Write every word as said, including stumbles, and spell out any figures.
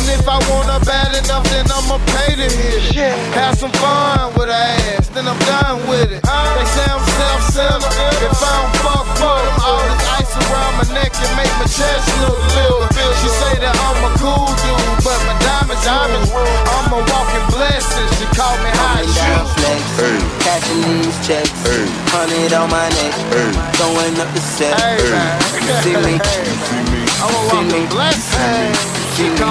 And if I want her bad enough, then I'ma pay to hit it. Have some fun with her ass, then I'm done with it. They say I'm self-centered. If I don't fuck with them, all this ice around my neck and make my chest look little. She say that I'm a cool dude, but my diamonds, diamonds, I'm a walking blessing. She call me high down flex, hey. Cashing these checks, hey. Hundred on my neck, hey. Going up the set. Hey, man. See me, I'm a walking blessing. See me.